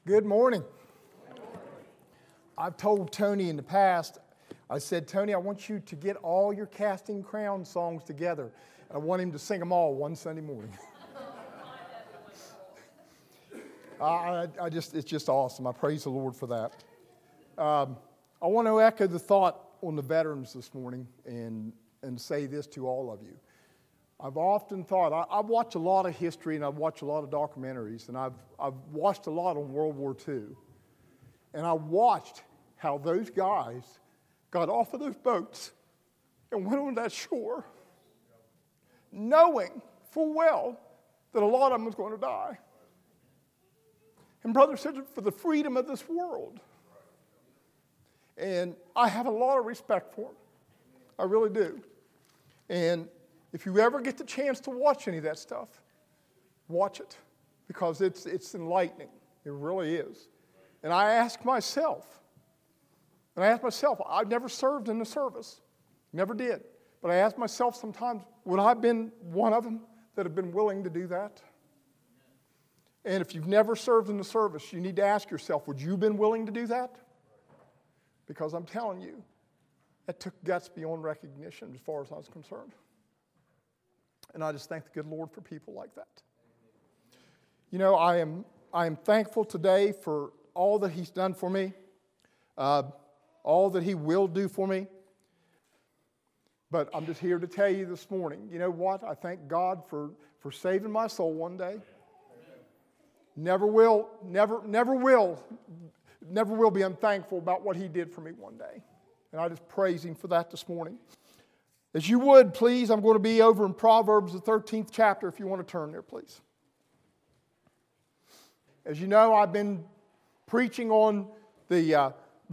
Good morning. I've told Tony in the past, I said, Tony, I want you to get all your Casting Crowns songs together. I want him to sing them all one Sunday morning. It's just awesome. I praise the Lord for that. I want to echo the thought on the veterans this morning and say this to all of you. I've often thought, I've watched a lot of history and I've watched a lot of documentaries and I've watched a lot on World War II. And I watched how those guys got off of those boats and went on that shore knowing full well that a lot of them was going to die. And brother said, for the freedom of this world. And I have a lot of respect for them. I really do. And if you ever get the chance to watch any of that stuff, watch it, because it's enlightening. It really is. And I ask myself, I've never served in the service, never did. But I ask myself sometimes, would I have been one of them that have been willing to do that? And if you've never served in the service, you need to ask yourself, would you have been willing to do that? Because I'm telling you, that took guts beyond recognition as far as I was concerned. And I just thank the good Lord for people like that. You know, I am thankful today for all that He's done for me, all that He will do for me. But I'm just here to tell you this morning, you know what? I thank God for saving my soul one day. Never will be unthankful about what He did for me one day. And I just praise Him for that this morning. As you would, please, I'm going to be over in Proverbs, the 13th chapter, if you want to turn there, please. As you know, I've been preaching on the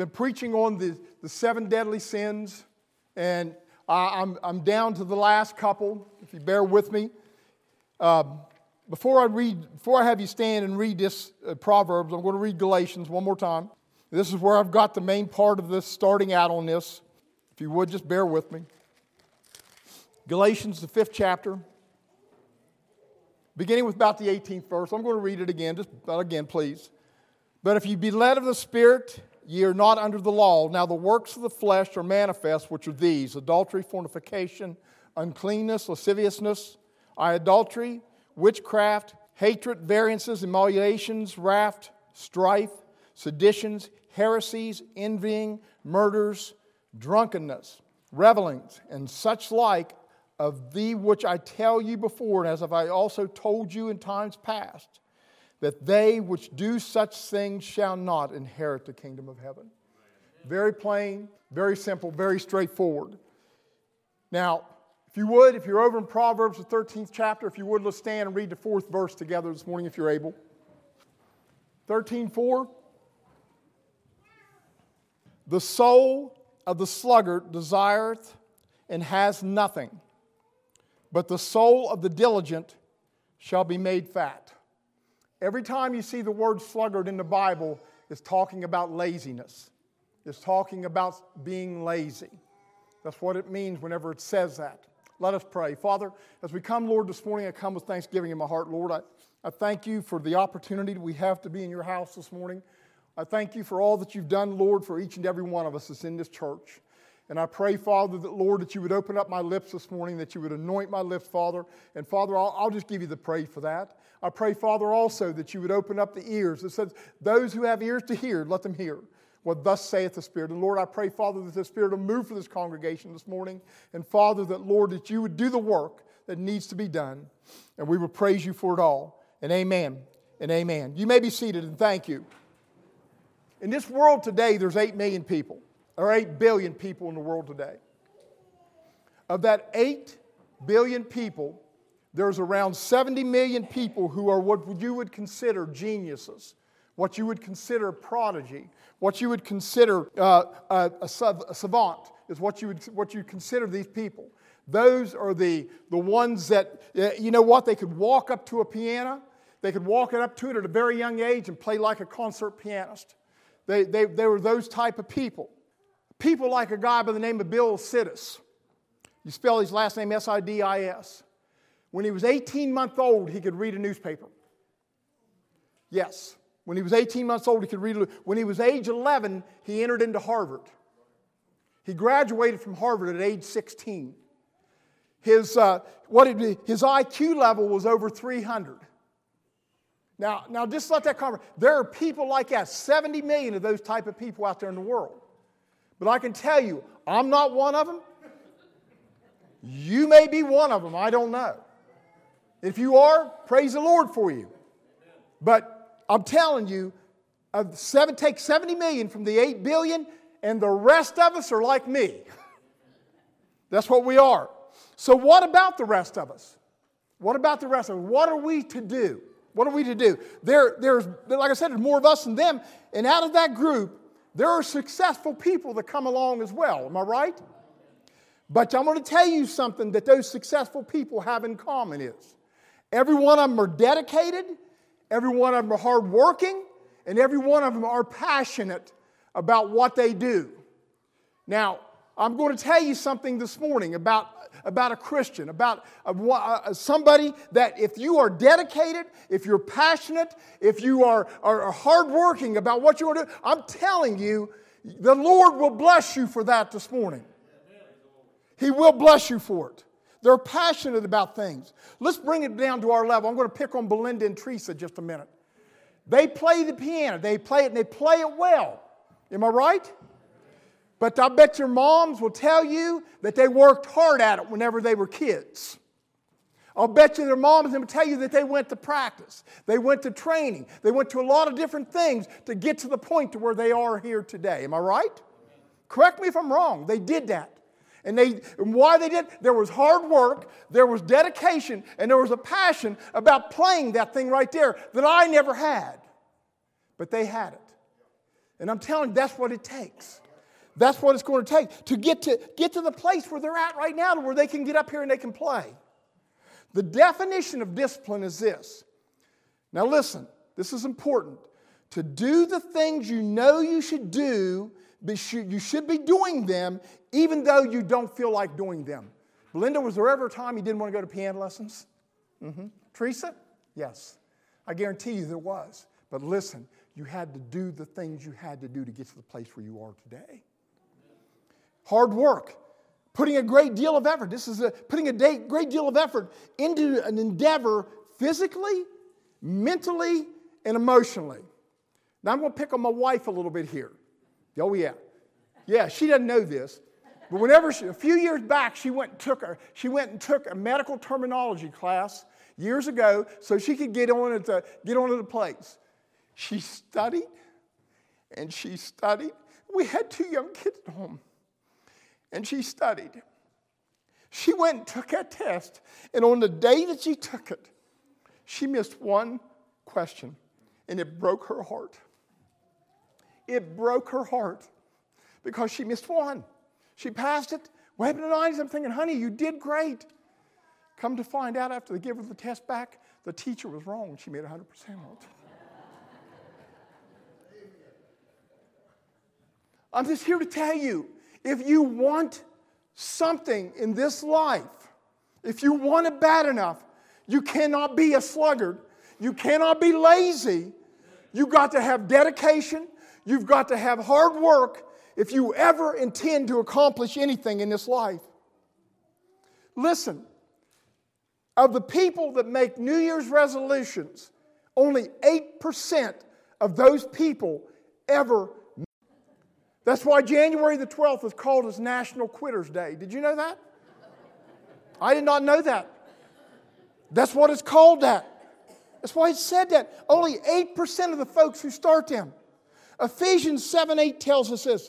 7 deadly sins, and I'm down to the last couple, if you bear with me. Before I have you stand and read this Proverbs, I'm going to read Galatians one more time. This is where I've got the main part of this starting out on this. If you would, just bear with me. Galatians, the 5th chapter, beginning with about the 18th verse. I'm going to read it again, please. But if you be led of the Spirit, ye are not under the law. Now the works of the flesh are manifest, which are these: adultery, fornication, uncleanness, lasciviousness, idolatry, witchcraft, hatred, variances, emulations, wrath, strife, seditions, heresies, envying, murders, drunkenness, revellings, and such like, of thee which I tell you before, and as have I also told you in times past, that they which do such things shall not inherit the kingdom of heaven. Very plain, very simple, very straightforward. Now, if you're over in Proverbs, the 13th chapter, if you would, let's stand and read the 4th verse together this morning if you're able. 13:4. The soul of the sluggard desireth and has nothing, but the soul of the diligent shall be made fat. Every time you see the word sluggard in the Bible, it's talking about laziness. It's talking about being lazy. That's what it means whenever it says that. Let us pray. Father, as we come, Lord, this morning, I come with thanksgiving in my heart, Lord. I thank you for the opportunity that we have to be in your house this morning. I thank you for all that you've done, Lord, for each and every one of us that's in this church. And I pray, Father, that, Lord, that you would open up my lips this morning, that you would anoint my lips, Father. And, Father, I'll just give you the praise for that. I pray, Father, also that you would open up the ears. It says, those who have ears to hear, let them hear what thus saith the Spirit. And, Lord, I pray, Father, that the Spirit will move for this congregation this morning. And, Father, that, Lord, that you would do the work that needs to be done. And we will praise you for it all. And amen and amen. You may be seated, and thank you. In this world today, there's 8 million people. Or 8 billion people in the world today. Of that 8 billion people, there's around 70 million people who are what you would consider geniuses, what you would consider a prodigy, what you would consider a savant, is what you consider these people. Those are the ones that, you know what, they could walk up to a piano, they could walk up to it at a very young age and play like a concert pianist. They were those type of people. People like a guy by the name of Bill Sidis. You spell his last name S-I-D-I-S. When he was 18 months old, he could read a newspaper. Yes. When he was 18 months old, he could read. When he was age 11, he entered into Harvard. He graduated from Harvard at age 16. His IQ level was over 300. Now just let that come. There are people like that, 70 million of those type of people out there in the world. But I can tell you, I'm not one of them. You may be one of them, I don't know. If you are, praise the Lord for you. But I'm telling you, take 70 million from the 8 billion, and the rest of us are like me. That's what we are. So what about the rest of us? What about the rest of us? What are we to do? What are we to do? There's, like I said, there's more of us than them. And out of that group, there are successful people that come along as well. Am I right? But I'm going to tell you something that those successful people have in common is every one of them are dedicated, every one of them are hardworking, and every one of them are passionate about what they do. Now, I'm going to tell you something this morning about a Christian, about somebody that if you are dedicated, if you're passionate, if you are hardworking about what you want to do, I'm telling you, the Lord will bless you for that this morning. He will bless you for it. They're passionate about things. Let's bring it down to our level. I'm going to pick on Belinda and Teresa just a minute. They play the piano. They play it, and they play it well. Am I right? But I bet your moms will tell you that they worked hard at it whenever they were kids. I'll bet you their moms will tell you that they went to practice. They went to training. They went to a lot of different things to get to the point to where they are here today. Am I right? Correct me if I'm wrong. They did that. And why they did, there was hard work, there was dedication, and there was a passion about playing that thing right there that I never had. But they had it. And I'm telling you, that's what it takes. That's what it's going to take to get to the place where they're at right now, to where they can get up here and they can play. The definition of discipline is this. Now listen, this is important. To do the things you know you should do, you should be doing them even though you don't feel like doing them. Belinda, was there ever a time you didn't want to go to piano lessons? Mm-hmm. Teresa? Yes. I guarantee you there was. But listen, you had to do the things you had to do to get to the place where you are today. Hard work. Putting a great deal of effort. Putting a great deal of effort into an endeavor physically, mentally, and emotionally. Now I'm going to pick on my wife a little bit here. Oh yeah. Yeah, she doesn't know this. But a few years back, she went and took a medical terminology class years ago so she could get onto the place. She studied and she studied. We had 2 young kids at home. And she studied. She went and took that test. And on the day that she took it, she missed one question. And it broke her heart. It broke her heart because she missed one. She passed it, waving the 90s. I'm thinking, honey, you did great. Come to find out after they gave her the test back, the teacher was wrong. She made 100% on it. I'm just here to tell you, if you want something in this life, if you want it bad enough, you cannot be a sluggard. You cannot be lazy. You've got to have dedication. You've got to have hard work if you ever intend to accomplish anything in this life. Listen, of the people that make New Year's resolutions, only 8% of those people ever. That's why January the 12th is called as National Quitters Day. Did you know that? I did not know that. That's what it's called that. That's why it said that. Only 8% of the folks who start them. Ephesians 7:8 tells us this.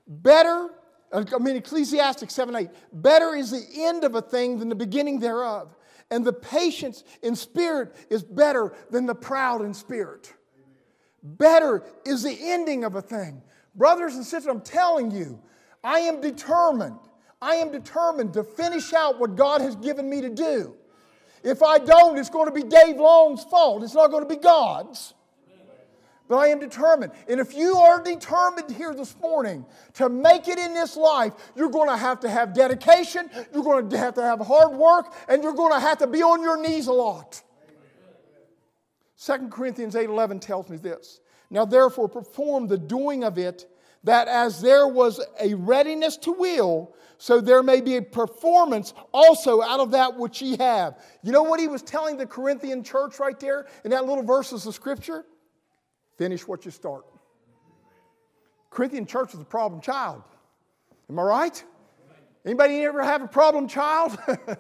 Ecclesiastes 7:8. Better is the end of a thing than the beginning thereof. And the patience in spirit is better than the proud in spirit. Better is the ending of a thing. Brothers and sisters, I'm telling you, I am determined to finish out what God has given me to do. If I don't, it's going to be Dave Long's fault. It's not going to be God's. But I am determined. And if you are determined here this morning to make it in this life, you're going to have dedication, you're going to have hard work, and you're going to have to be on your knees a lot. 2 Corinthians 8:11 tells me this. Now therefore perform the doing of it, that as there was a readiness to will, so there may be a performance also out of that which ye have. You know what he was telling the Corinthian church right there in that little verses of Scripture? Finish what you start. Corinthian church was a problem child. Am I right? Anybody ever have a problem child?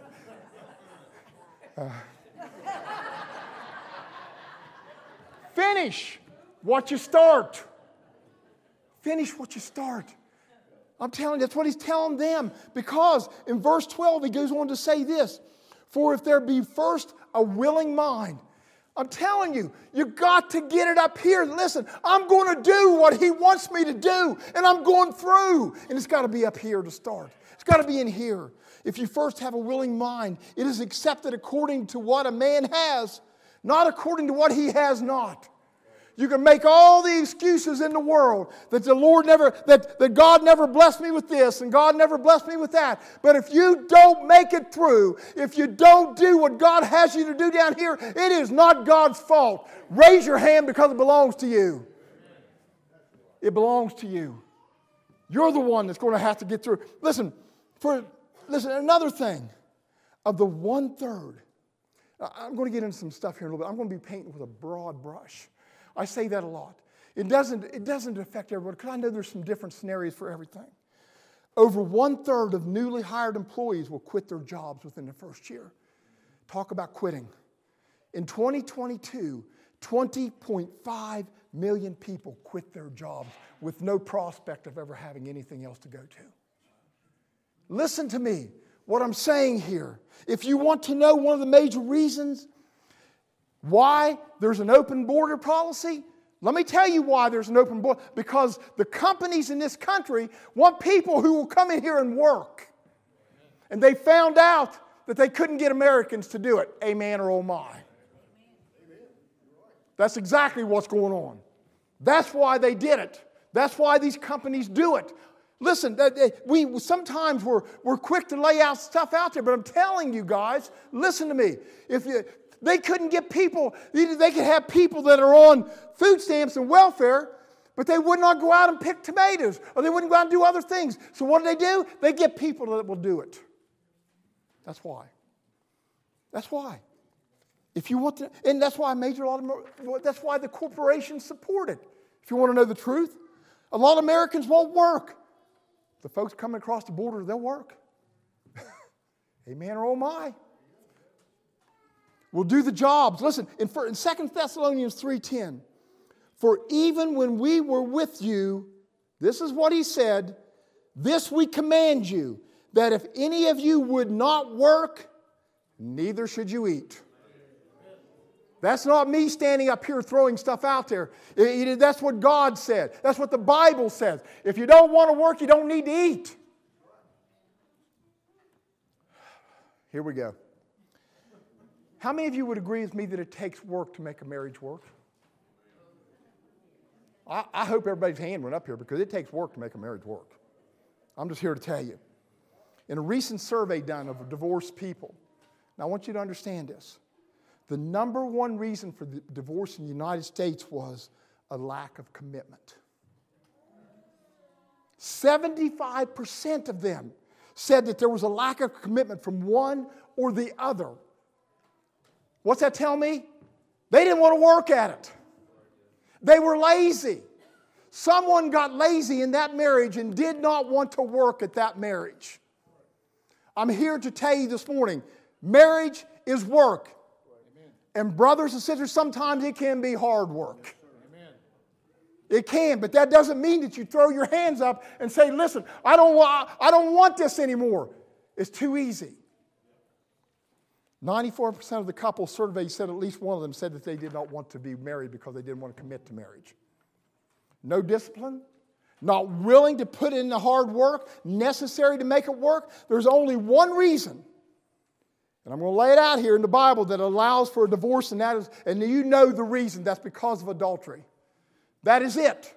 Finish what you start. Finish what you start. I'm telling you, that's what he's telling them. Because in verse 12, he goes on to say this. For if there be first a willing mind. I'm telling you, you've got to get it up here. Listen, I'm going to do what he wants me to do. And I'm going through. And it's got to be up here to start. It's got to be in here. If you first have a willing mind, it is accepted according to what a man has, not according to what he has not. You can make all the excuses in the world that the Lord never, that God never blessed me with this and God never blessed me with that. But if you don't make it through, if you don't do what God has you to do down here, it is not God's fault. Raise your hand because it belongs to you. It belongs to you. You're the one that's going to have to get through. Listen, another thing of the 1/3. I'm going to get into some stuff here in a little bit. I'm going to be painting with a broad brush. I say that a lot. It doesn't affect everyone because I know there's some different scenarios for everything. Over 1/3 of newly hired employees will quit their jobs within the first year. Talk about quitting. In 2022, 20.5 million people quit their jobs with no prospect of ever having anything else to go to. Listen to me, what I'm saying here. If you want to know one of the major reasons why there's an open border policy, let me tell you why there's an open border. Because the companies in this country want people who will come in here and work. And they found out that they couldn't get Americans to do it. Amen or oh my. That's exactly what's going on. That's why they did it. That's why these companies do it. Listen, sometimes we're quick to lay out stuff out there, but I'm telling you guys, listen to me. They couldn't get people, they could have people that are on food stamps and welfare, but they would not go out and pick tomatoes, or they wouldn't go out and do other things. So what do? They get people that will do it. That's why. That's why. If you want to, and that's why that's why the corporations support it. If you want to know the truth, a lot of Americans won't work. The folks coming across the border, they'll work. Amen or oh my. We'll do the jobs. Listen, in 2 Thessalonians 3:10, for even when we were with you, this is what he said, this we command you, that if any of you would not work, neither should you eat. That's not me standing up here throwing stuff out there. That's what God said. That's what the Bible says. If you don't want to work, you don't need to eat. Here we go. How many of you would agree with me that it takes work to make a marriage work? I hope everybody's hand went up here because it takes work to make a marriage work. I'm just here to tell you. In a recent survey done of divorced people, now I want you to understand this. The number one reason for the divorce in the United States was a lack of commitment. 75% of them said that there was a lack of commitment from one or the other. What's that tell me? They didn't want to work at it. They were lazy. Someone got lazy in that marriage and did not want to work at that marriage. I'm here to tell you this morning, marriage is work. And brothers and sisters, sometimes it can be hard work. It can, but that doesn't mean that you throw your hands up and say, listen, I don't want this anymore. It's too easy. 94% of the couples surveyed said at least one of them said that they did not want to be married because they didn't want to commit to marriage. No discipline, not willing to put in the hard work necessary to make it work. There's only one reason, and I'm going to lay it out here in the Bible, that allows for a divorce, and that is, and you know the reason, that's because of adultery. That is it.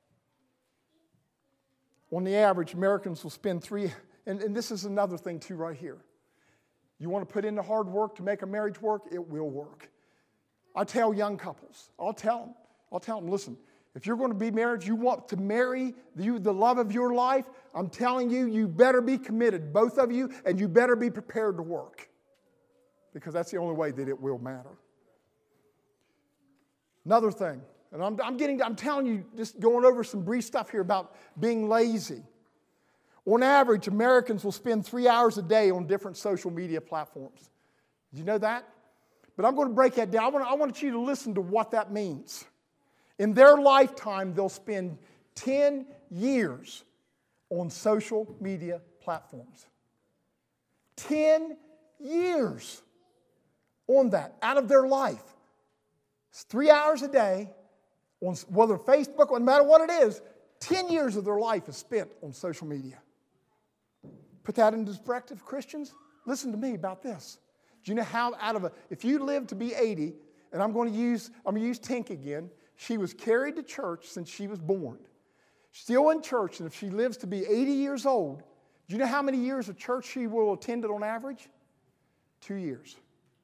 On the average, Americans will spend and this is another thing too right here. You want to put in the hard work to make a marriage work? It will work. I tell young couples, I'll tell them, listen, If you're going to be married, you want to marry the love of your life, I'm telling you, you better be committed, both of you, and you better be prepared to work. Because that's the only way that it will matter. Another thing, and I'm telling you, just going over some brief stuff here about being lazy. On average, Americans will spend 3 hours a day on different social media platforms. Did you know that? But I'm going to break that down. I want you to listen to what that means. In their lifetime, they'll spend 10 years on social media platforms. 10 years on that, out of their life. It's 3 hours a day, on whether Facebook, no matter what it is, 10 years of their life is spent on social media. Put that into perspective, Christians. Listen to me about this. Do you know how if you live to be 80, and I'm going to use Tink again, she was carried to church since she was born. Still in church, and if she lives to be 80 years old, do you know how many years of church she will attend on average? 2 years.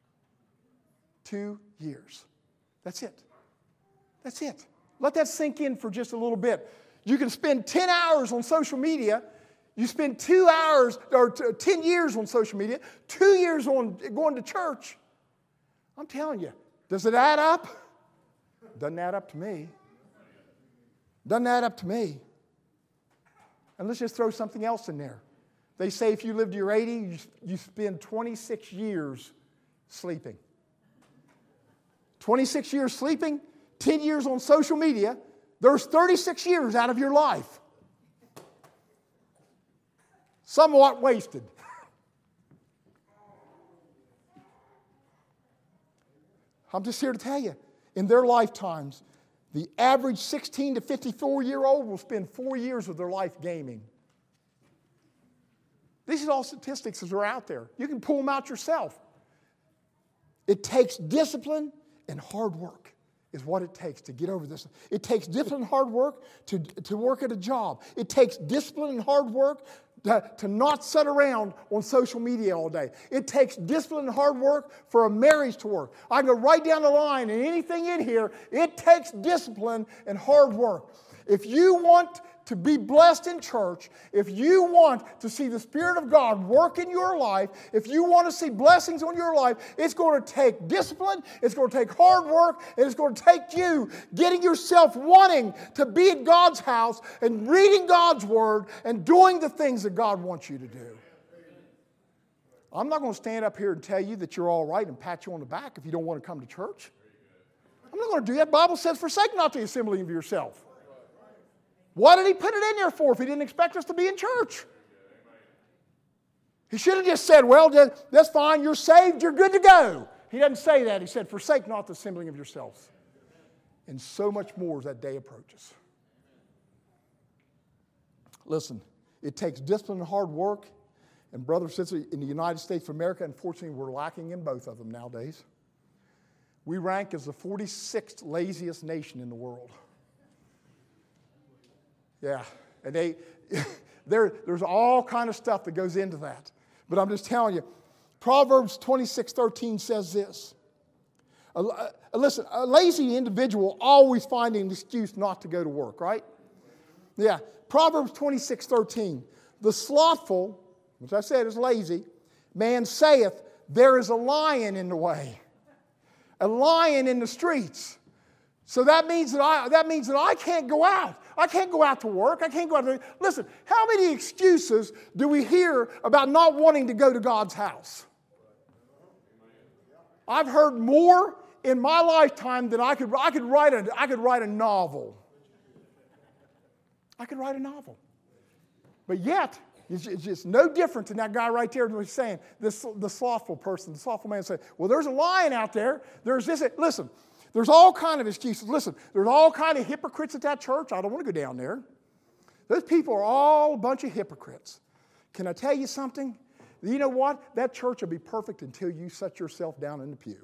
2 years. That's it. That's it. Let that sink in for just a little bit. You can spend 10 hours on social media. You spend 2 hours or 10 years on social media, 2 years on going to church. I'm telling you, does it add up? Doesn't add up to me. Doesn't add up to me. And let's just throw something else in there. They say if you live to your 80, you spend 26 years sleeping. 26 years sleeping, 10 years on social media, there's 36 years out of your life. Somewhat wasted. I'm just here to tell you, in their lifetimes, the average 16 to 54-year-old will spend 4 years of their life gaming. These are all statistics that are out there. You can pull them out yourself. It takes discipline and hard work is what it takes to get over this. It takes discipline and hard work to work at a job. It takes discipline and hard work to not sit around on social media all day. It takes discipline and hard work for a marriage to work. I can go right down the line, and anything in here, it takes discipline and hard work. If you want to be blessed in church, if you want to see the Spirit of God work in your life, if you want to see blessings on your life, it's going to take discipline, it's going to take hard work, and it's going to take you getting yourself wanting to be at God's house and reading God's Word and doing the things that God wants you to do. I'm not going to stand up here and tell you that you're all right and pat you on the back if you don't want to come to church. I'm not going to do that. The Bible says, forsake not the assembling of yourself. Why did he put it in there for if he didn't expect us to be in church? He should have just said, well, that's fine, you're saved, you're good to go. He doesn't say that. He said, forsake not the assembling of yourselves. And so much more as that day approaches. Listen, it takes discipline and hard work. And brothers and sisters, in the United States of America, unfortunately, we're lacking in both of them nowadays. We rank as the 46th laziest nation in the world. Yeah, and there's all kind of stuff that goes into that. But I'm just telling you, Proverbs 26:13 says this. Listen, a lazy individual always finding an excuse not to go to work, right? Yeah, Proverbs 26:13. The slothful, which I said is lazy, man saith, there is a lion in the way. A lion in the streets. So that means that I can't go out. I can't go out to work. I can't go out to... Listen, how many excuses do we hear about not wanting to go to God's house? I've heard more in my lifetime than I could write a novel. I could write a novel. But yet, it's just no different than that guy right there was saying, the slothful person, the slothful man said, well, there's a lion out there. There's this. Listen. There's all kind of excuses. Listen, there's all kind of hypocrites at that church. I don't want to go down there. Those people are all a bunch of hypocrites. Can I tell you something? You know what? That church will be perfect until you set yourself down in the pew.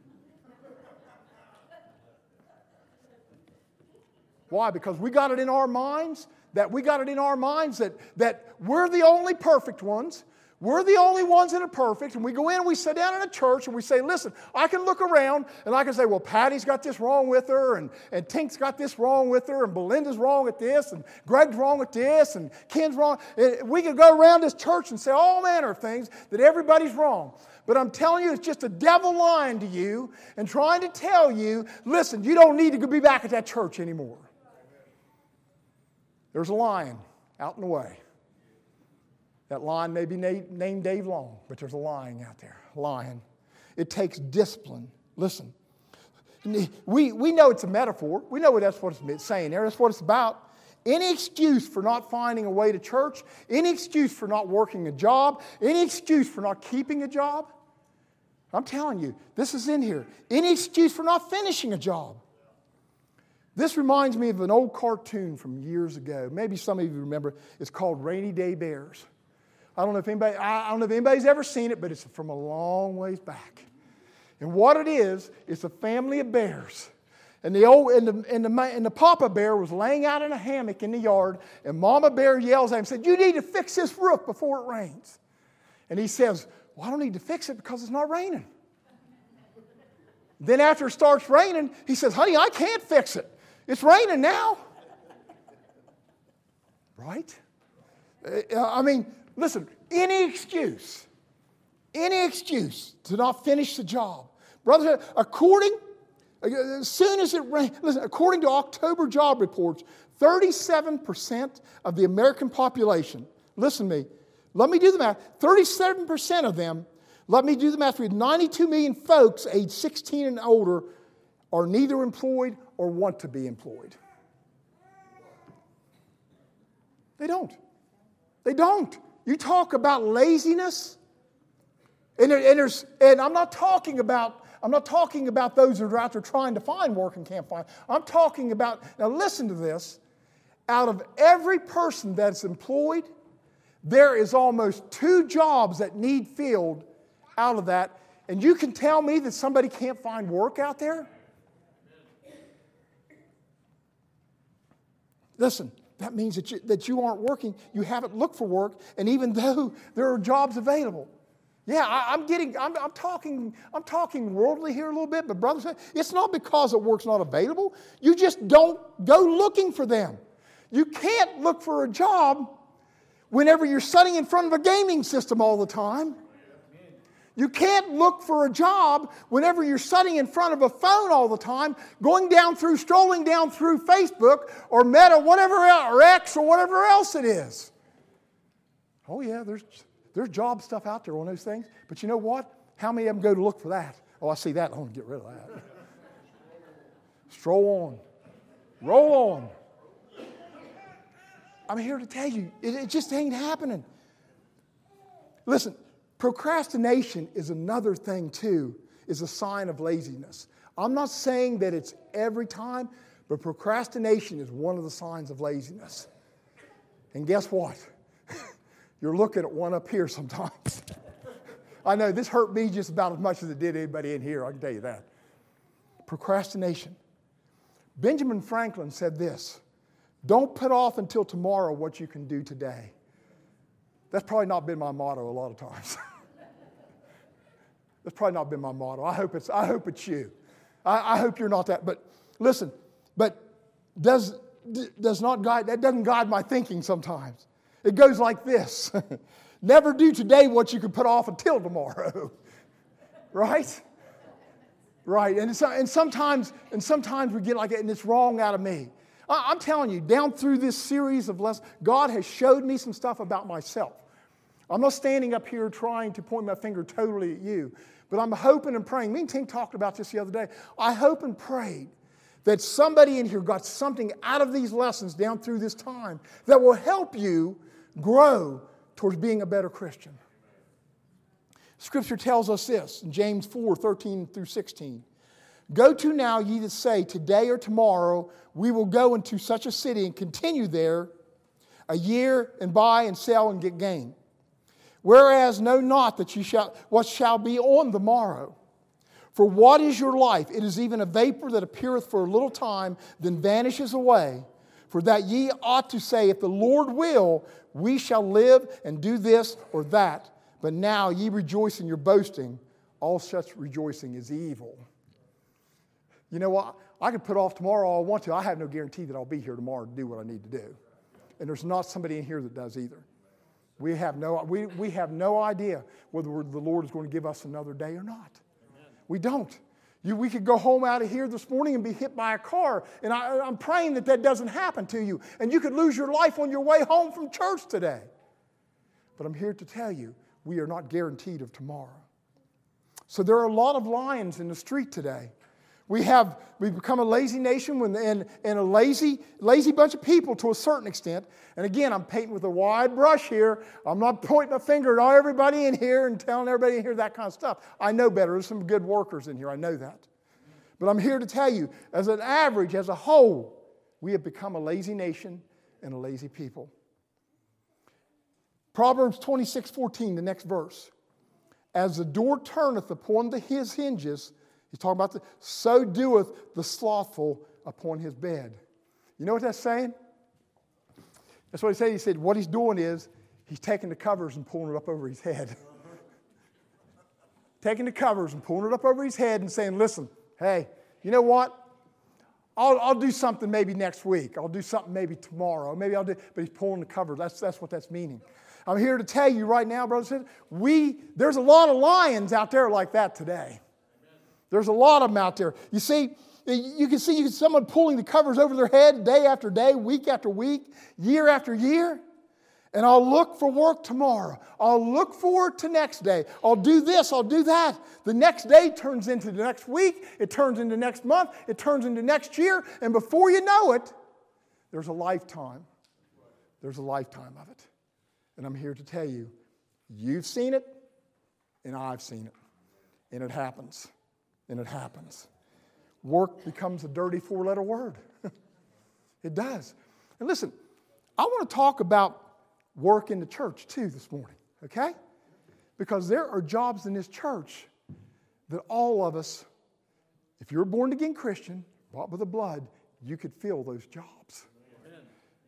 Why? Because we got it in our minds that we're the only perfect ones. We're the only ones that are perfect, and we go in and we sit down in a church and we say, listen, I can look around and I can say, well, Patty's got this wrong with her, and Tink's got this wrong with her, and Belinda's wrong at this, and Greg's wrong at this, and Ken's wrong. We could go around this church and say all manner of things that everybody's wrong. But I'm telling you, it's just a devil lying to you and trying to tell you, listen, you don't need to be back at that church anymore. There's a lion out in the way. That lion may be named Dave Long, but there's a lion out there. Lion. It takes discipline. Listen. We know it's a metaphor. We know that's what it's saying there. That's what it's about. Any excuse for not finding a way to church, any excuse for not working a job, any excuse for not keeping a job, I'm telling you, this is in here. Any excuse for not finishing a job. This reminds me of an old cartoon from years ago. Maybe some of you remember. It's called Rainy Day Bears. I don't know if anybody's ever seen it, but it's from a long ways back. And what it is, it's a family of bears. And the Papa Bear was laying out in a hammock in the yard, and Mama Bear yells at him and said, you need to fix this roof before it rains. And he says, well, I don't need to fix it because it's not raining. Then after it starts raining, he says, honey, I can't fix it. It's raining now. Right? I mean, listen, any excuse to not finish the job. Brothers, as soon as it rains, listen, according to October job reports, 37% of the American population, listen to me, let me do the math, 37% of them, let me do the math for you, 92 million folks age 16 and older are neither employed or want to be employed. They don't. They don't. You talk about laziness, and I'm not talking about those who are out there trying to find work and can't find. I'm talking about, now listen to this, out of every person that's employed, there is almost 2 jobs that need filled out of that. And you can tell me that somebody can't find work out there? Listen, that means that you aren't working, you haven't looked for work, and even though there are jobs available. Yeah, I'm talking worldly here a little bit, but brothers, it's not because the work's not available. You just don't go looking for them. You can't look for a job whenever you're sitting in front of a gaming system all the time. You can't look for a job whenever you're sitting in front of a phone all the time, strolling down through Facebook or Meta, whatever else, or X or whatever else it is. Oh yeah, there's job stuff out there on those things. But you know what? How many of them go to look for that? Oh, I see that. I want to get rid of that. Stroll on. Roll on. I'm here to tell you, it just ain't happening. Listen, procrastination is another thing too, is a sign of laziness. I'm not saying that it's every time, but procrastination is one of the signs of laziness. And guess what? You're looking at one up here sometimes. I know this hurt me just about as much as it did anybody in here, I can tell you that. Procrastination. Benjamin Franklin said this, don't put off until tomorrow what you can do today. That's probably not been my motto a lot of times. That's probably not been my motto. I hope it's you. I hope you're not that. But listen, but does not guide, that doesn't guide my thinking sometimes. It goes like this. Never do today what you can put off until tomorrow. Right? Right. And sometimes we get like it, and it's wrong out of me. I'm telling you, down through this series of lessons, God has showed me some stuff about myself. I'm not standing up here trying to point my finger totally at you, but I'm hoping and praying. Me and Tink talked about this the other day. I hope and prayed that somebody in here got something out of these lessons down through this time that will help you grow towards being a better Christian. Scripture tells us this in James 4:13 through 16. Go to now ye that say, today or tomorrow we will go into such a city and continue there a year and buy and sell and get gain. Whereas know not that what shall be on the morrow. For what is your life? It is even a vapor that appeareth for a little time, then vanishes away. For that ye ought to say, if the Lord will, we shall live and do this or that. But now ye rejoice in your boasting. All such rejoicing is evil. You know what? I could put off tomorrow all I want to. I have no guarantee that I'll be here tomorrow to do what I need to do. And there's not somebody in here that does either. We have no idea whether the Lord is going to give us another day or not. Amen. We don't. We could go home out of here this morning and be hit by a car. And I'm praying that doesn't happen to you. And you could lose your life on your way home from church today. But I'm here to tell you, we are not guaranteed of tomorrow. So there are a lot of lions in the street today. We've become a lazy nation and a lazy bunch of people to a certain extent. And again, I'm painting with a wide brush here. I'm not pointing a finger at everybody in here and telling everybody in here that kind of stuff. I know better. There's some good workers in here. I know that. But I'm here to tell you, as an average, as a whole, we have become a lazy nation and a lazy people. Proverbs 26:14, the next verse. As the door turneth upon his hinges, he's talking about so doeth the slothful upon his bed. You know what that's saying? That's what he said. He said what he's doing is he's taking the covers and pulling it up over his head. Taking the covers and pulling it up over his head and saying, listen, hey, you know what? I'll do something maybe next week. I'll do something maybe tomorrow. Maybe I'll do, but he's pulling the covers. That's what that's meaning. I'm here to tell you right now, brothers and sisters, there's a lot of lions out there like that today. There's a lot of them out there. You see, you can see someone pulling the covers over their head day after day, week after week, year after year. And I'll look for work tomorrow. I'll look forward to next day. I'll do this, I'll do that. The next day turns into the next week. It turns into next month. It turns into next year. And before you know it, there's a lifetime. There's a lifetime of it. And I'm here to tell you, you've seen it, and I've seen it. And it happens. And it happens. Work becomes a dirty four-letter word. It does. And listen, I want to talk about work in the church too this morning, okay? Because there are jobs in this church that all of us, if you're a born-again Christian, bought with the blood, you could fill those jobs. Amen.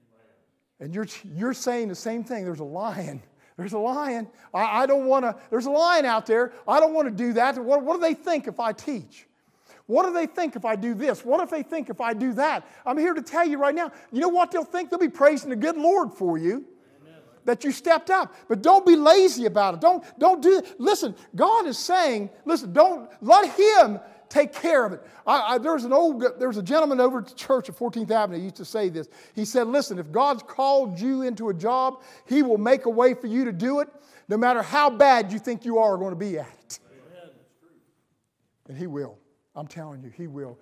And you're saying the same thing. There's a lion. There's a lion. I don't want to, there's a lion out there. I don't want to do that. What do they think if I teach? What do they think if I do this? What if they think if I do that? I'm here to tell you right now, you know what they'll think? They'll be praising the good Lord for you. Amen. That you stepped up. But don't be lazy about it. Don't do it. Listen, God is saying, listen, don't let Him take care of it. There's a gentleman over at the church at 14th Avenue who used to say this. He said, listen, if God's called you into a job, He will make a way for you to do it, no matter how bad you think you are going to be at it. Amen. And He will. I'm telling you, He will.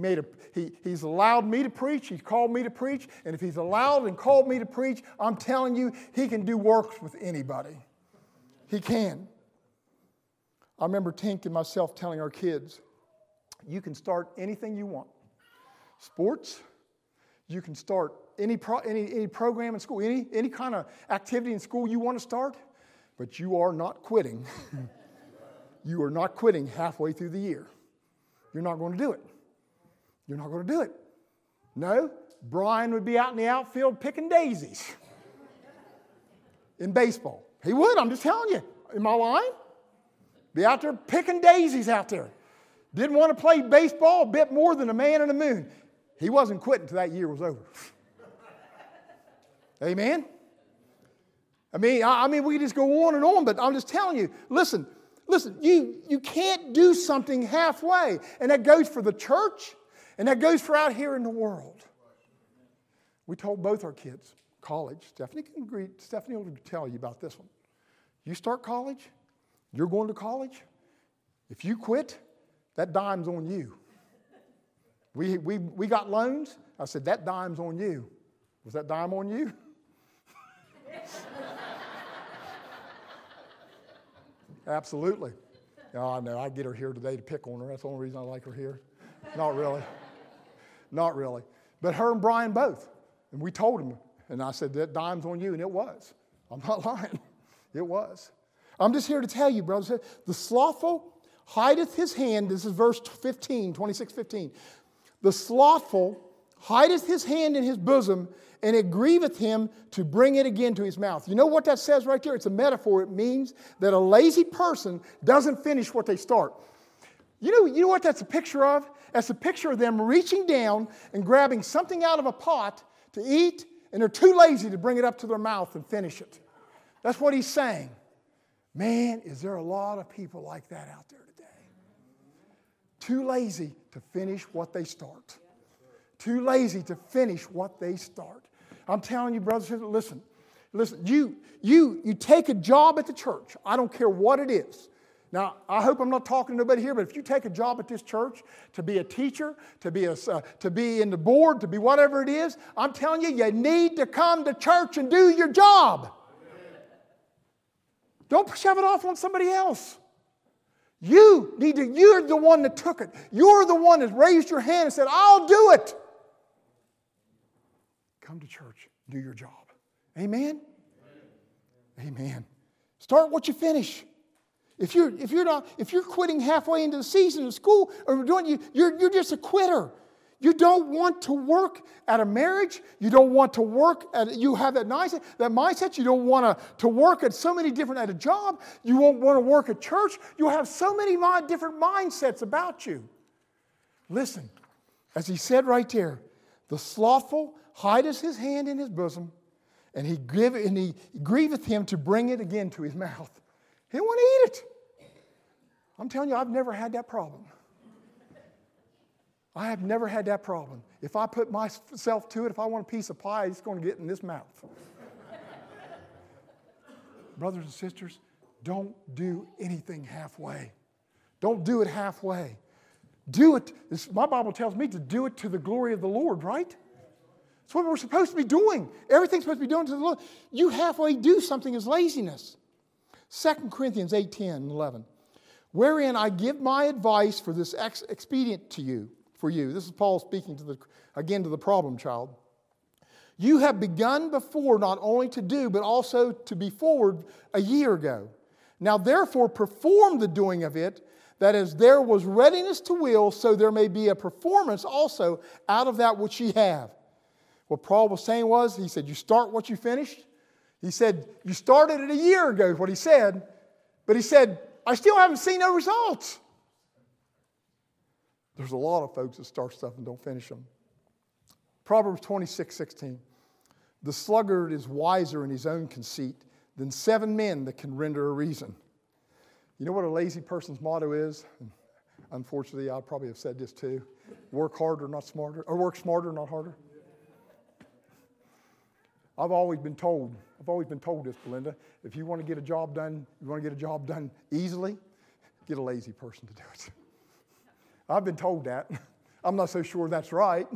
He's allowed me to preach. He's called me to preach. And if He's allowed and called me to preach, I'm telling you, He can do works with anybody. He can. I remember Tink and myself telling our kids, you can start anything you want. Sports, you can start any program in school, any kind of activity in school you want to start, but you are not quitting. You are not quitting halfway through the year. You're not going to do it. You're not going to do it. No, Brian would be out in the outfield picking daisies in baseball. He would, I'm just telling you. Am I lying? Be out there picking daisies out there. Didn't want to play baseball a bit more than a man in the moon. He wasn't quitting until that year was over. Amen? I mean, we could just go on and on, but I'm just telling you, listen, you can't do something halfway. And that goes for the church, and that goes for out here in the world. We told both our kids, college, Stephanie will tell you about this one. You start college, you're going to college, if you quit, that dime's on you. We got loans. I said, that dime's on you. Was that dime on you? Absolutely. Oh, no, I get her here today to pick on her. That's the only reason I like her here. Not really. Not really. But her and Brian both. And we told them. And I said, that dime's on you. And it was. I'm not lying. It was. I'm just here to tell you, brothers, the slothful hideth his hand. This is verse 15, 26:15. The slothful hideth his hand in his bosom, and it grieveth him to bring it again to his mouth. You know what that says right there? It's a metaphor. It means that a lazy person doesn't finish what they start. You know what that's a picture of? That's a picture of them reaching down and grabbing something out of a pot to eat, and they're too lazy to bring it up to their mouth and finish it. That's what he's saying. Man, is there a lot of people like that out there today? Too lazy to finish what they start. Too lazy to finish what they start. I'm telling you, brothers and sisters, listen. You take a job at the church. I don't care what it is. Now, I hope I'm not talking to nobody here, but if you take a job at this church to be a teacher, to be in the board, to be whatever it is, I'm telling you, you need to come to church and do your job. Don't shove it off on somebody else. You're the one that took it. You're the one that raised your hand and said, I'll do it. Come to church, do your job. Amen? Amen. Start what you finish. If you're quitting halfway into the season of school or you're just a quitter. You don't want to work at a marriage. You don't want to work you have that mindset. You don't want to work at so many different at a job. You won't want to work at church. You have so many different mindsets about you. Listen, as he said right there, the slothful hideth his hand in his bosom, and he grieveth him to bring it again to his mouth. He don't want to eat it. I'm telling you, I've never had that problem. I have never had that problem. If I put myself to it, if I want a piece of pie, it's going to get in this mouth. Brothers and sisters, don't do anything halfway. Don't do it halfway. Do it. My Bible tells me to do it to the glory of the Lord, right? That's what we're supposed to be doing. Everything's supposed to be done to the Lord. You halfway do something is laziness. 2 Corinthians 8:10 and 11. Wherein I give my advice for this expedient to you, for you. This is Paul speaking to the problem child. You have begun before not only to do, but also to be forward a year ago. Now therefore perform the doing of it, that as there was readiness to will, so there may be a performance also out of that which ye have. What Paul was saying was, he said, you start what you finished. He said, you started it a year ago, is what he said. But he said, I still haven't seen no results. There's a lot of folks that start stuff and don't finish them. Proverbs 26:16. The sluggard is wiser in his own conceit than 7 men that can render a reason. You know what a lazy person's motto is? Unfortunately, I probably have said this too. Work harder, not smarter. Or work smarter, not harder. I've always been told this, Belinda, if you want to get a job done, easily, get a lazy person to do it. I've been told that. I'm not so sure that's right.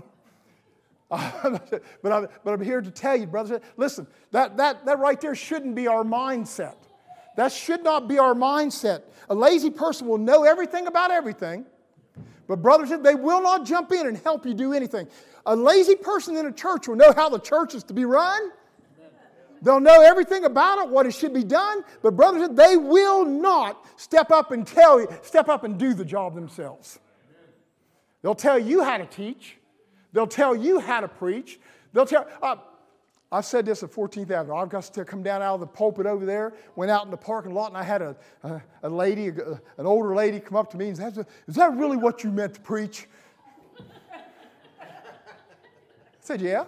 But I'm here to tell you, brothers, listen, that right there shouldn't be our mindset. That should not be our mindset. A lazy person will know everything about everything, but brothers, they will not jump in and help you do anything. A lazy person in a church will know how the church is to be run. They'll know everything about it, what it should be done, but brothers, they will not step up and do the job themselves. They'll tell you how to teach. They'll tell you how to preach. I've said this at 14th Avenue. I've got to come down out of the pulpit over there, went out in the parking lot, and I had a lady, an older lady, come up to me and said, is that really what you meant to preach? I said, yeah.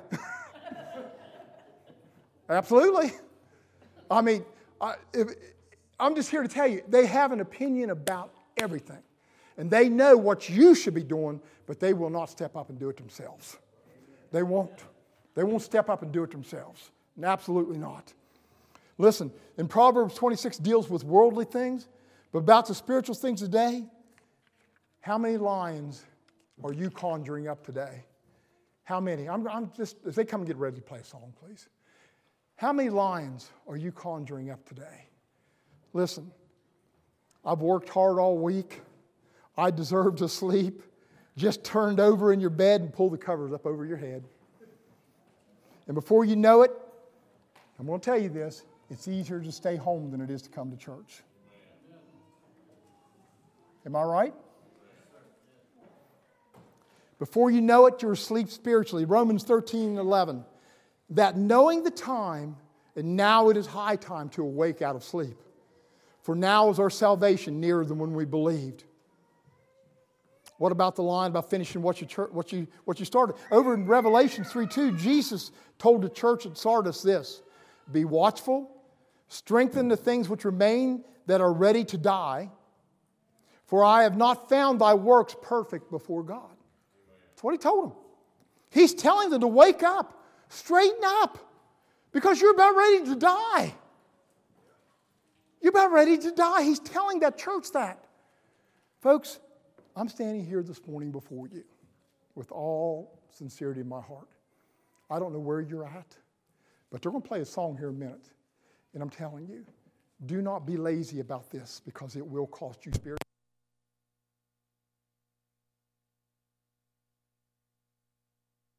Absolutely. I mean, I'm just here to tell you, they have an opinion about everything. And they know what you should be doing, but they will not step up and do it themselves. They won't. They won't step up and do it themselves. Absolutely not. Listen, in Proverbs 26 deals with worldly things, but about the spiritual things today, how many lions are you conjuring up today? How many? If they come and get ready to play a song, please. How many lions are you conjuring up today? Listen, I've worked hard all week. I deserve to sleep. Just turned over in your bed and pulled the covers up over your head. And before you know it, I'm going to tell you this, it's easier to stay home than it is to come to church. Am I right? Before you know it, you're asleep spiritually. Romans 13:11. That knowing the time, and now it is high time to awake out of sleep. For now is our salvation nearer than when we believed. What about the line about finishing what you started? Over in Revelation 3:2, Jesus told the church at Sardis this: be watchful, strengthen the things which remain that are ready to die, for I have not found thy works perfect before God. That's what he told them. He's telling them to wake up, straighten up, because you're about ready to die. You're about ready to die. He's telling that church that. Folks, I'm standing here this morning before you with all sincerity in my heart. I don't know where you're at, but they're going to play a song here in a minute. And I'm telling you, do not be lazy about this because it will cost you spiritually.